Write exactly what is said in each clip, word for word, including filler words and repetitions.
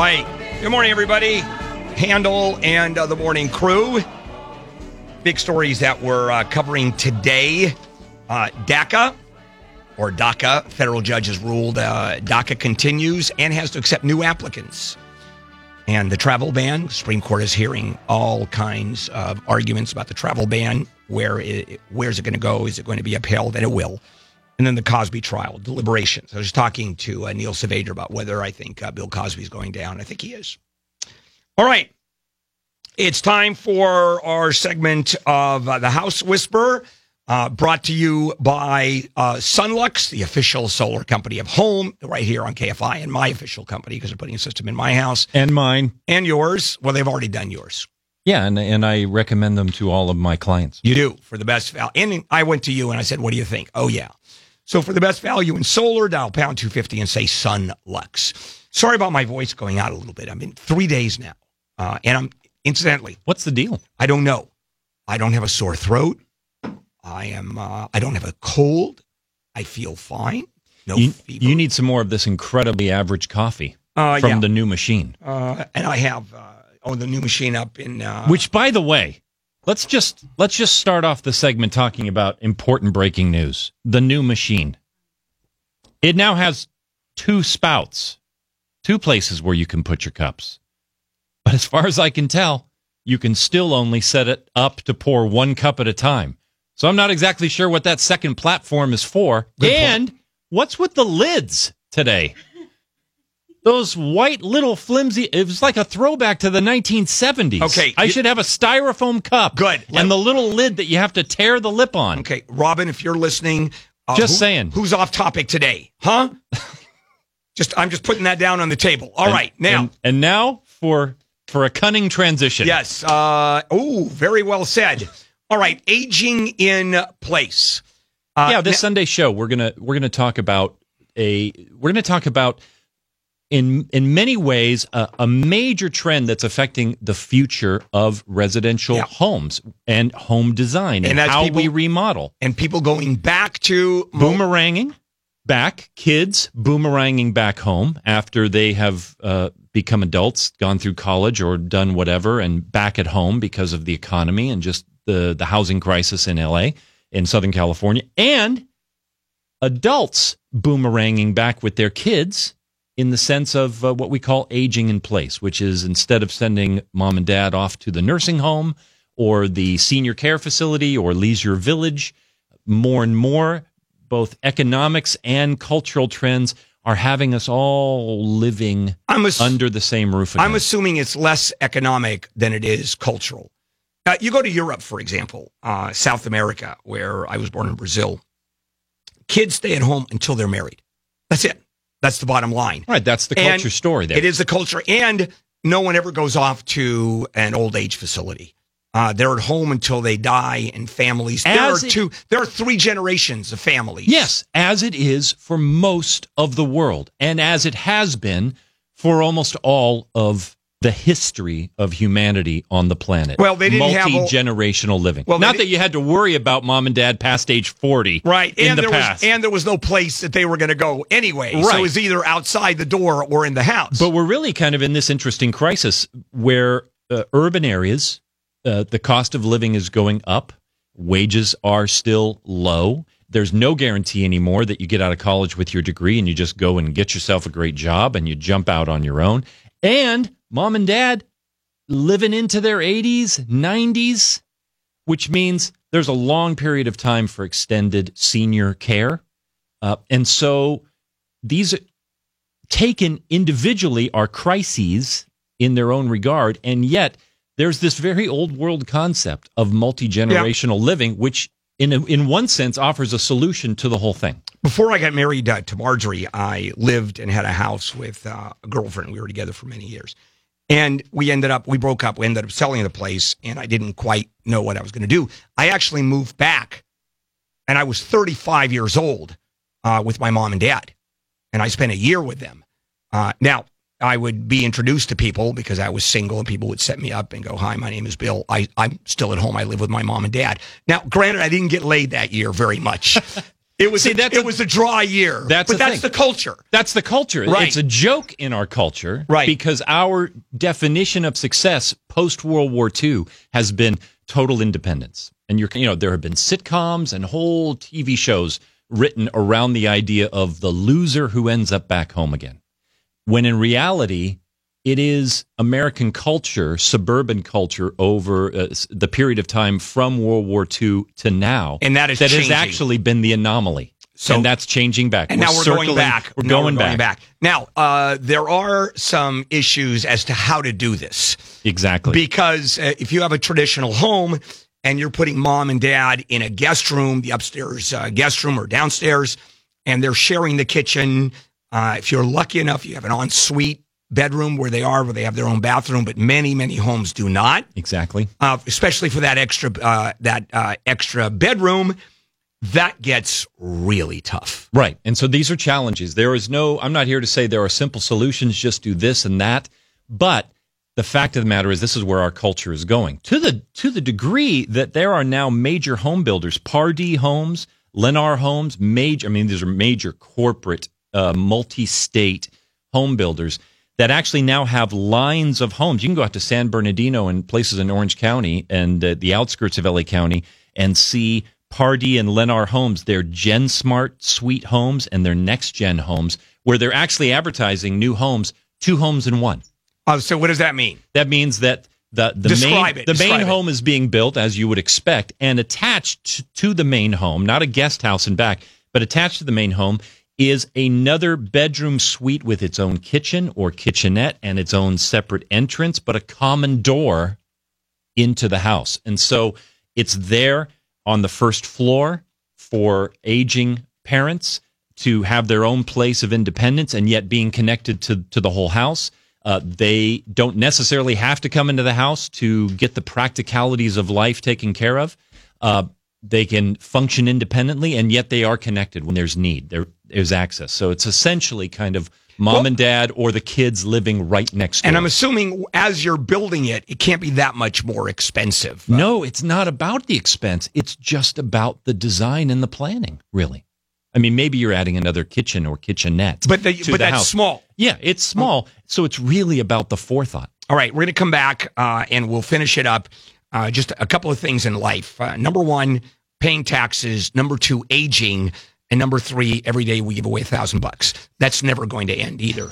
right. Good morning, everybody. Handel and uh, the morning crew. Big stories that we're uh, covering today. Uh, DACA, or DACA, federal judge has ruled uh, DACA continues and has to accept new applicants. And the travel ban, Supreme Court is hearing all kinds of arguments about the travel ban. Where it, where's it going to go? Is it going to be upheld? And it will. And then the Cosby trial, deliberations. I was talking to uh, Neil Saavedra about whether I think uh, Bill Cosby is going down. I think he is. All right. It's time for our segment of uh, The House Whisperer, uh, brought to you by uh, Sunlux, the official solar company of home, right here on K F I, and my official company, because they're putting a system in my house. And mine. And yours. Well, they've already done yours. Yeah, and and I recommend them to all of my clients. You do, for the best value. And I went to you and I said, what do you think? Oh, yeah. So for the best value in solar, dial pound two fifty and say Sunlux. Sorry about my voice going out a little bit. I'm in three days now. Uh, and I'm, incidentally. What's the deal? I don't know. I don't have a sore throat. I am, uh, I don't have a cold. I feel fine. No you, fever. You need some more of this incredibly average coffee uh, from yeah. the new machine. Uh, and I have, uh, oh, the new machine up in. Uh, Which, by the way, let's just let's just start off the segment talking about important breaking news. The new machine. It now has two spouts, two places where you can put your cups. But as far as I can tell, you can still only set it up to pour one cup at a time. So I'm not exactly sure what that second platform is for. Good and point. What's with the lids today? Those white little flimsy, it was like a throwback to the nineteen seventies. Okay. I you, should have a styrofoam cup. Good. And Let, the little lid that you have to tear the lip on. Okay, Robin, if you're listening. Uh, just who, saying. Who's off topic today? Huh? just I'm just putting that down on the table. All and, right, now. And, and now for for a cunning transition. Yes. Uh, oh, very well said. All right, aging in place. Uh, yeah, this now, Sunday show we're gonna we're gonna talk about a we're gonna talk about in in many ways uh, a major trend that's affecting the future of residential yeah. homes and home design and, and how people, we remodel and people going back to boomeranging back kids boomeranging back home after they have uh, become adults, gone through college or done whatever, and back at home because of the economy and just the the housing crisis in L A, in Southern California, and adults boomeranging back with their kids in the sense of uh, what we call aging in place, which is instead of sending mom and dad off to the nursing home or the senior care facility or leisure village, more and more, both economics and cultural trends are having us all living I'm ass- under the same roof again. I'm assuming it's less economic than it is cultural. Uh, you go to Europe, for example, uh, South America, where I was born in Brazil. Kids stay at home until they're married. That's it. That's the bottom line. Right, that's the culture and story there. It is the culture, and no one ever goes off to an old age facility. Uh, they're at home until they die, and families. There as are it, two. There are three generations of families. Yes, as it is for most of the world, and as it has been for almost all of the history of humanity on the planet. Well, they didn't have multi-generational living. Well, not that you had to worry about mom and dad past age forty, right? In and the there past, was, and there was no place that they were going to go anyway. Right. So it was either outside the door or in the house. But we're really kind of in this interesting crisis where uh, urban areas, uh, the cost of living is going up, wages are still low. There's no guarantee anymore that you get out of college with your degree and you just go and get yourself a great job and you jump out on your own. And mom and dad living into their eighties, nineties, which means there's a long period of time for extended senior care. Uh, and so these taken individually are crises in their own regard. And yet there's this very old world concept of multi-generational yeah. living, which in a, in one sense offers a solution to the whole thing. Before I got married uh, to Marjorie, I lived and had a house with uh, a girlfriend. We were together for many years. And we ended up, we broke up, we ended up selling the place, and I didn't quite know what I was going to do. I actually moved back, and I was thirty-five years old uh, with my mom and dad. And I spent a year with them. Uh, now, I would be introduced to people because I was single, and people would set me up and go, hi, my name is Bill. I, I'm still at home. I live with my mom and dad. Now, granted, I didn't get laid that year very much. It was See, a, that's it a- was a dry year. That's but the that's thing. the culture. That's the culture. Right. It's a joke in our culture, Right. Because our definition of success post World War Two has been total independence. And you're, you know, there have been sitcoms and whole T V shows written around the idea of the loser who ends up back home again. When in reality, it is American culture, suburban culture over uh, the period of time from World War Two to now, And that is that changing. has actually been the anomaly. So- and that's changing back. And now we're going circling- back. We're Now going, we're back. Now, uh, there are some issues as to how to do this. Exactly. Because uh, if you have a traditional home and you're putting mom and dad in a guest room, the upstairs uh, guest room or downstairs, and they're sharing the kitchen, uh, if you're lucky enough, you have an ensuite bedroom where they are, where they have their own bathroom, but many, many homes do not. Exactly. Uh, especially for that extra uh, that uh, extra bedroom, that gets really tough. Right. And so these are challenges. There is no, I'm not here to say there are simple solutions, just do this and that. But the fact of the matter is this is where our culture is going. To the to the degree that there are now major home builders, Pardee Homes, Lennar Homes, major, I mean, these are major corporate, uh, multi-state home builders that actually now have lines of homes. You can go out to San Bernardino and places in Orange County and uh, the outskirts of L A County and see Pardee and Lennar Homes, their Gen Smart suite homes and their next gen homes, where they're actually advertising new homes, two homes in one. Uh, so what does that mean? That means that the the Describe main it. the Describe main it. home is being built as you would expect, and attached to, to the main home, not a guest house in back, but attached to the main home is another bedroom suite with its own kitchen or kitchenette and its own separate entrance, but a common door into the house. And so it's there on the first floor for aging parents to have their own place of independence and yet being connected to, to the whole house. Uh, they don't necessarily have to come into the house to get the practicalities of life taken care of. Uh, they can function independently, and yet they are connected when there's need. There, there's access. So it's essentially kind of mom Well- and dad or the kids living right next door. And I'm assuming as you're building it, it can't be that much more expensive. No, it's not about the expense. It's just about the design and the planning, really. I mean, maybe you're adding another kitchen or kitchenette. But the, to but the that's house. small. Yeah, it's small. So it's really about the forethought. All right, we're going to come back uh, and we'll finish it up. Uh, just a couple of things in life. Uh, number one, paying taxes. Number two, aging. And number three, every day we give away a thousand bucks. That's never going to end either.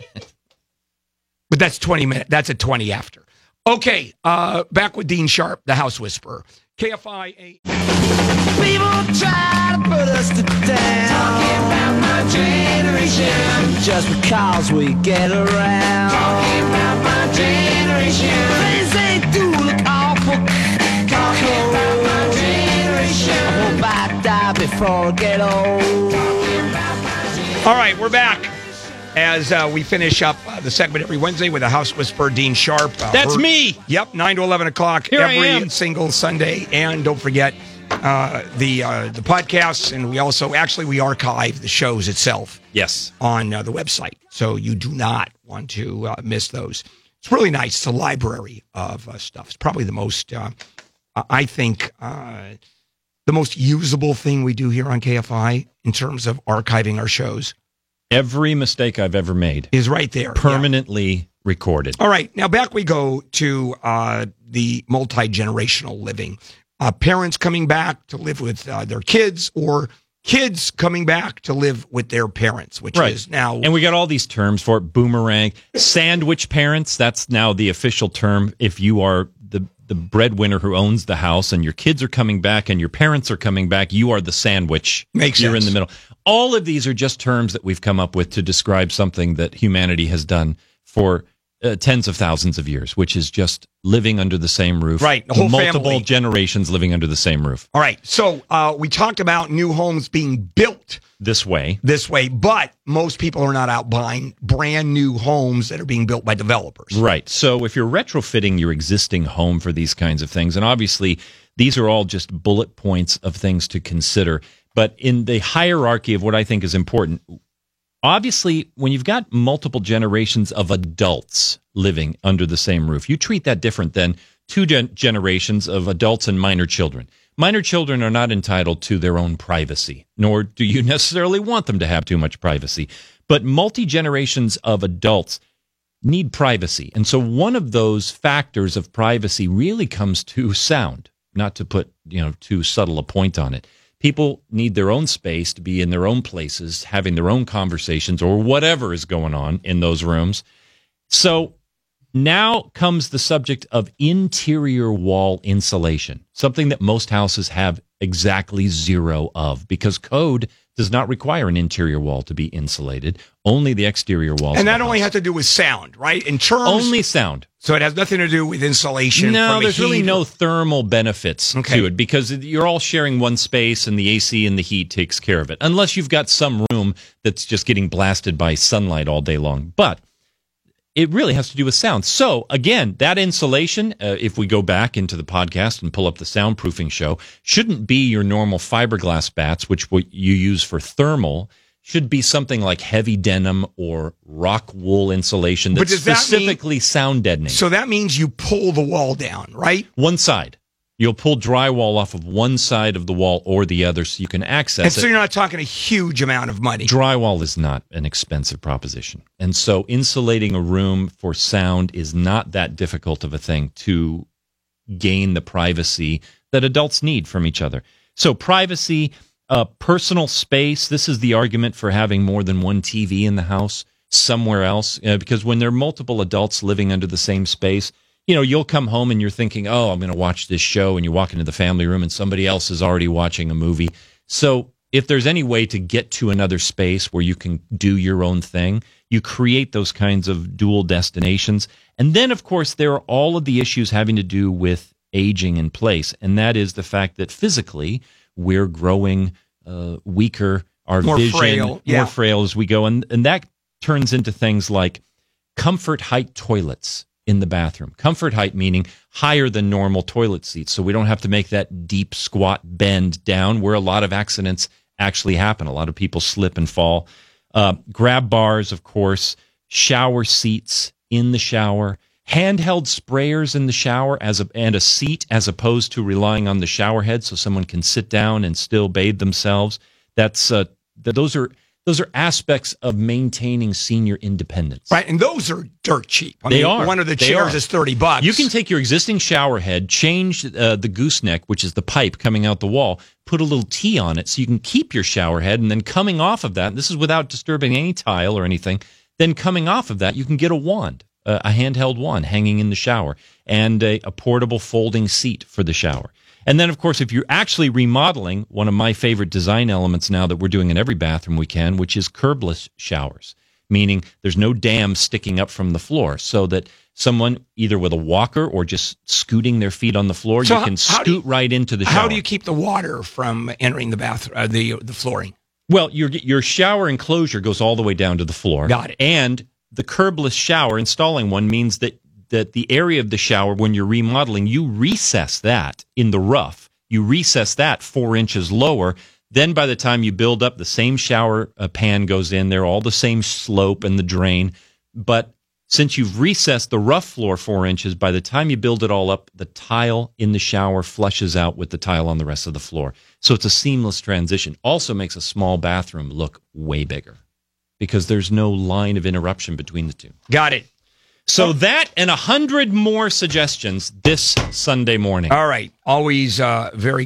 But that's twenty minutes. That's at twenty after. Okay, uh, back with Dean Sharp, the House Whisperer. K F I A. People try to put us to down. Talking about my generation. Just because we get around. Talking about my generation. Things they do look awful. Talking about my generation. I hope I die before I get old. All right, we're back as uh, we finish up uh, the segment every Wednesday with the House Whisperer, Dean Sharp. Uh, That's her- me. Yep, nine to eleven o'clock Here I every am. single Sunday. And don't forget uh, the uh, the podcasts. And we also, actually, we archive the shows itself Yes. on uh, the website. So you do not want to uh, miss those. It's really nice. It's a library of uh, stuff. It's probably the most, uh, I think, uh, the most usable thing we do here on K F I in terms of archiving our shows Every mistake I've ever made, is right there. Yeah. permanently recorded. All right. Now back we go to uh, the multi-generational living. Uh, parents coming back to live with uh, their kids, or kids coming back to live with their parents, which Right. is now... And we got all these terms for it. Boomerang, sandwich parents. That's now the official term. If you are the, the breadwinner who owns the house and your kids are coming back and your parents are coming back, you are the sandwich. Makes You're sense. in the middle. All of these are just terms that we've come up with to describe something that humanity has done for uh, tens of thousands of years, which is just living under the same roof. Right, the whole multiple family. generations living under the same roof. All right. So uh, we talked about new homes being built This way. this way, but most people are not out buying brand new homes that are being built by developers. Right. So if you're retrofitting your existing home for these kinds of things, and obviously these are all just bullet points of things to consider, but in the hierarchy of what I think is important, obviously when you've got multiple generations of adults living under the same roof, you treat that different than two gen- generations of adults and minor children. Minor children are not entitled to their own privacy, nor do you necessarily want them to have too much privacy. But multi-generations of adults need privacy. And so one of those factors of privacy really comes to sound, not to put, you know, too subtle a point on it. People need their own space to be in their own places, having their own conversations or whatever is going on in those rooms. So now comes the subject of interior wall insulation, something that most houses have exactly zero of because code does not require an interior wall to be insulated, only the exterior walls. And that only has to do with sound, right? In terms Only sound. So it has nothing to do with insulation. No, from there's heat. really no thermal benefits Okay. to it because you're all sharing one space and the A C and the heat takes care of it, unless you've got some room that's just getting blasted by sunlight all day long. But it really has to do with sound. So, again, that insulation, uh, if we go back into the podcast and pull up the soundproofing show, shouldn't be your normal fiberglass bats, which what you use for thermal. Should be something like heavy denim or rock wool insulation But that's does that specifically mean- sound deadening. So that means you pull the wall down, right? One side. You'll pull drywall off of one side of the wall or the other so you can access And so it. you're not talking a huge amount of money. Drywall is not an expensive proposition. And so insulating a room for sound is not that difficult of a thing to gain the privacy that adults need from each other. So privacy, uh, personal space, this is the argument for having more than one T V in the house somewhere else. Uh, because when there are multiple adults living under the same space, you know, you'll come home and you're thinking, oh, I'm going to watch this show, and you walk into the family room and somebody else is already watching a movie. So if there's any way to get to another space where you can do your own thing, you create those kinds of dual destinations. And then, of course, there are all of the issues having to do with aging in place, and that is the fact that physically we're growing uh, weaker, our More vision frail, yeah. more frail as we go, and and that turns into things like comfort height toilets in the bathroom. Comfort height meaning higher than normal toilet seats, so we don't have to make that deep squat bend down where a lot of accidents actually happen. A lot of people slip and fall. Uh, grab bars, of course, shower seats in the shower, handheld sprayers in the shower as a, and a seat as opposed to relying on the shower head so someone can sit down and still bathe themselves. That's uh, th- those are those are aspects of maintaining senior independence. Right, and those are dirt cheap. I They mean, are. One of the They chairs are. is thirty bucks. You can take your existing shower head, change uh, the gooseneck, which is the pipe coming out the wall, put a little T on it so you can keep your shower head, and then coming off of that, this is without disturbing any tile or anything, then coming off of that, you can get a wand, uh, a handheld wand hanging in the shower, and a, a portable folding seat for the shower. And then, of course, if you're actually remodeling, one of my favorite design elements now that we're doing in every bathroom we can, which is curbless showers, meaning there's no dam sticking up from the floor, so that someone, either with a walker or just scooting their feet on the floor, So you how- can how scoot do you- right into the shower. How do you keep the water from entering the bath, uh, the the flooring? Well, your your shower enclosure goes all the way down to the floor. Got it. And the curbless shower, installing one, means that that the area of the shower, when you're remodeling, you recess that in the rough. You recess that four inches lower. Then by the time you build up, the same shower uh, pan goes in there, all the same slope and the drain. But since you've recessed the rough floor four inches, by the time you build it all up, the tile in the shower flushes out with the tile on the rest of the floor. So it's a seamless transition. Also makes a small bathroom look way bigger because there's no line of interruption between the two. Got it. So that and a hundred more suggestions this Sunday morning. All right. Always uh, very